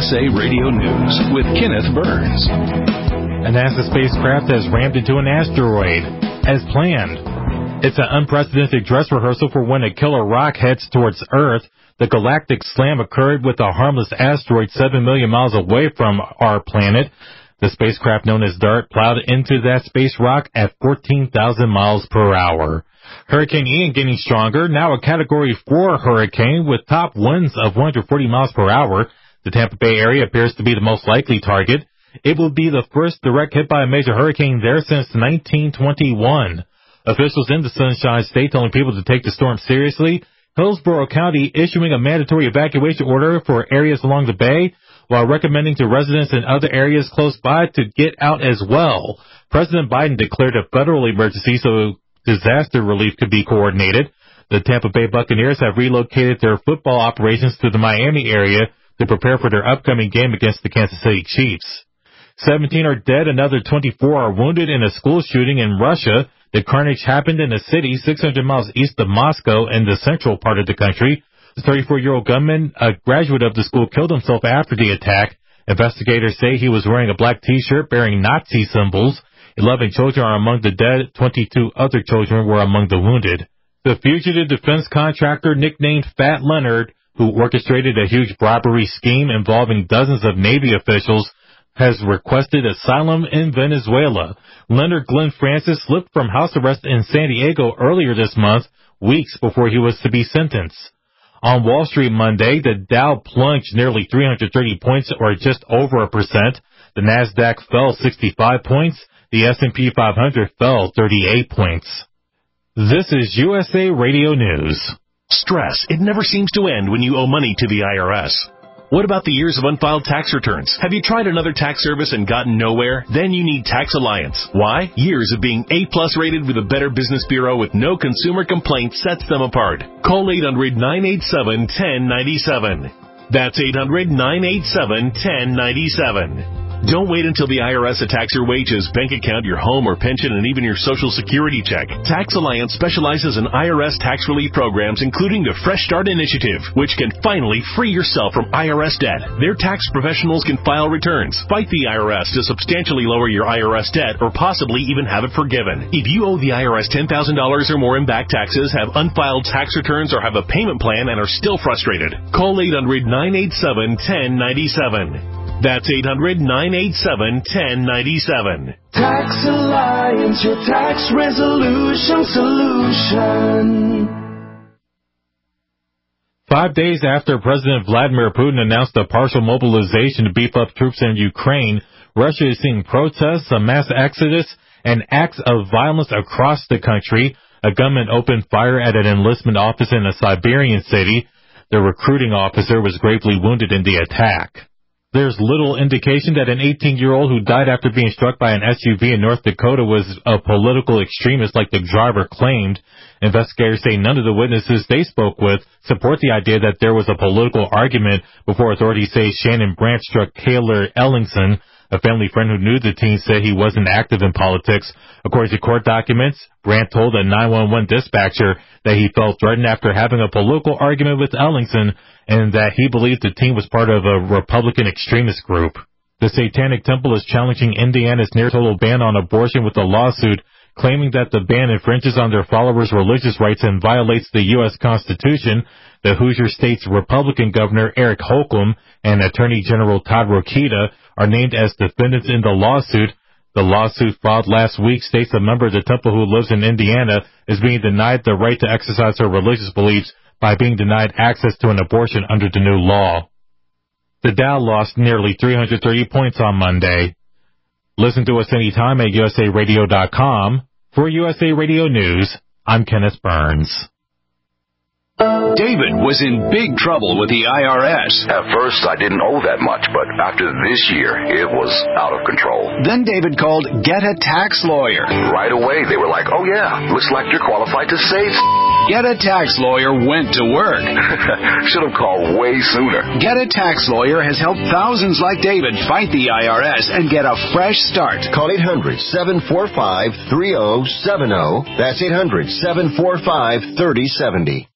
USA Radio News with Kenneth Burns. A NASA spacecraft has rammed into an asteroid, as planned. It's an unprecedented dress rehearsal for when a killer rock heads towards Earth. The galactic slam occurred with a harmless asteroid 7 million miles away from our planet. The spacecraft known as DART plowed into that space rock at 14,000 miles per hour. Hurricane Ian getting stronger, now a Category 4 hurricane with top winds of 140 miles per hour. The Tampa Bay area appears to be the most likely target. It will be the first direct hit by a major hurricane there since 1921. Officials in the Sunshine State telling people to take the storm seriously. Hillsborough County issuing a mandatory evacuation order for areas along the bay, while recommending to residents in other areas close by to get out as well. President Biden declared a federal emergency so disaster relief could be coordinated. The Tampa Bay Buccaneers have relocated their football operations to the Miami area to prepare for their upcoming game against the Kansas City Chiefs. 17 are dead, another 24 are wounded in a school shooting in Russia. The carnage happened in a city 600 miles east of Moscow in the central part of the country. The 34-year-old gunman, a graduate of the school, killed himself after the attack. Investigators say he was wearing a black T-shirt bearing Nazi symbols. 11 children are among the dead. 22 other children were among the wounded. The fugitive defense contractor nicknamed Fat Leonard, who orchestrated a huge bribery scheme involving dozens of Navy officials, has requested asylum in Venezuela. Leonard Glenn Francis slipped from house arrest in San Diego earlier this month, weeks before he was to be sentenced. On Wall Street Monday, the Dow plunged nearly 330 points, or just over 1%. The Nasdaq fell 65 points. The S&P 500 fell 38 points. This is USA Radio News. Stress. It never seems to end when you owe money to the IRS. What about the years of unfiled tax returns? Have you tried another tax service and gotten nowhere? Then you need Tax Alliance. Why? Years of being A-plus rated with a Better Business Bureau with no consumer complaints sets them apart. Call 800-987-1097. That's 800-987-1097. Don't wait until the IRS attacks your wages, bank account, your home or pension, and even your Social Security check. Tax Alliance specializes in IRS tax relief programs, including the Fresh Start Initiative, which can finally free yourself from IRS debt. Their tax professionals can file returns, fight the IRS to substantially lower your IRS debt, or possibly even have it forgiven. If you owe the IRS $10,000 or more in back taxes, have unfiled tax returns, or have a payment plan and are still frustrated, call 800-987-1097. That's 800-987-1097. Tax Alliance, your tax resolution solution. 5 days after President Vladimir Putin announced a partial mobilization to beef up troops in Ukraine, Russia is seeing protests, a mass exodus, and acts of violence across the country. A gunman opened fire at an enlistment office in a Siberian city. The recruiting officer was gravely wounded in the attack. There's little indication that an 18-year-old who died after being struck by an SUV in North Dakota was a political extremist like the driver claimed. Investigators say none of the witnesses they spoke with support the idea that there was a political argument before authorities say Shannon Brandt struck Taylor Ellingson. A family friend who knew the teen said he wasn't active in politics. According to court documents, Brandt told a 911 dispatcher that he felt threatened after having a political argument with Ellingson and that he believed the teen was part of a Republican extremist group. The Satanic Temple is challenging Indiana's near-total ban on abortion with a lawsuit, claiming that the ban infringes on their followers' religious rights and violates the U.S. Constitution. The Hoosier State's Republican Governor Eric Holcomb and Attorney General Todd Rokita are named as defendants in the lawsuit. The lawsuit filed last week states a member of the temple who lives in Indiana is being denied the right to exercise her religious beliefs by being denied access to an abortion under the new law. The Dow lost nearly 330 points on Monday. Listen to us anytime at usaradio.com. For USA Radio News, I'm Kenneth Burns. David was in big trouble with the IRS. At first, I didn't owe that much, but after this year, it was out of control. Then David called Get a Tax Lawyer. Right away, they were like, oh yeah, looks like you're qualified to save. Get a Tax Lawyer went to work. Should have called way sooner. Get a Tax Lawyer has helped thousands like David fight the IRS and get a fresh start. Call 800-745-3070. That's 800-745-3070.